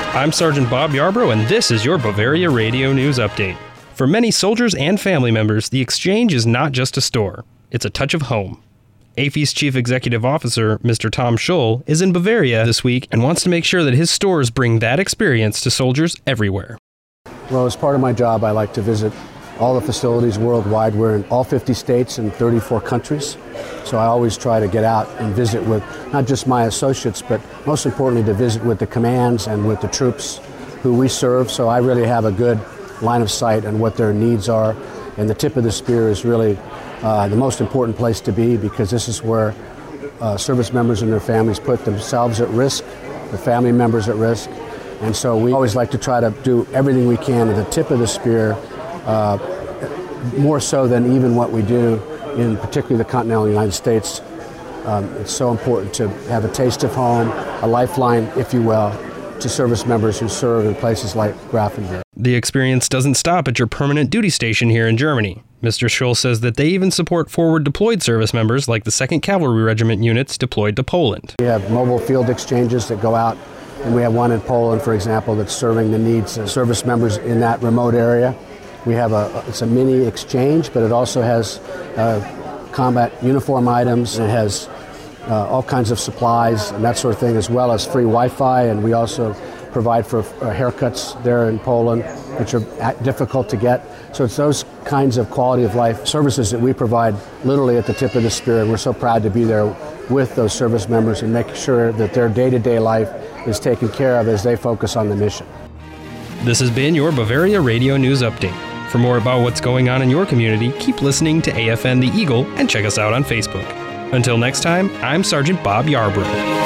I'm Sergeant Bob Yarbrough, and this is your Bavaria Radio News Update. For many soldiers and family members, the Exchange is not just a store. It's a touch of home. AAFE's Chief Executive Officer, Mr. Tom Schull, is in Bavaria this week and wants to make sure that his stores bring that experience to soldiers everywhere. Well, as part of my job, I like to visit all the facilities worldwide. We're in all 50 states and 34 countries. So I always try to get out and visit with not just my associates, but most importantly to visit with the commands and with the troops who we serve. So I really have a good line of sight on what their needs are. And the tip of the spear is really the most important place to be, because this is where service members and their families put themselves at risk, the family members at risk. And so we always like to try to do everything we can at the tip of the spear, more so than even what we do in particularly the continental United States. It's so important to have a taste of home, a lifeline, if you will, to service members who serve in places like Grafenberg. The experience doesn't stop at your permanent duty station here in Germany. Mr. Schull says that they even support forward deployed service members like the 2nd Cavalry Regiment units deployed to Poland. We have mobile field exchanges that go out, and we have one in Poland, for example, that's serving the needs of service members in that remote area. We have it's a mini exchange, but it also has combat uniform items. It has all kinds of supplies and that sort of thing, as well as free Wi-Fi, and we also provide for haircuts there in Poland, which are difficult to get. So it's those kinds of quality of life services that we provide literally at the tip of the spear, and we're so proud to be there with those service members and make sure that their day-to-day life is taken care of as they focus on the mission. This has been your Bavaria Radio News Update. For more about what's going on in your community, keep listening to AFN The Eagle and check us out on Facebook. Until next time, I'm Sergeant Bob Yarbrough.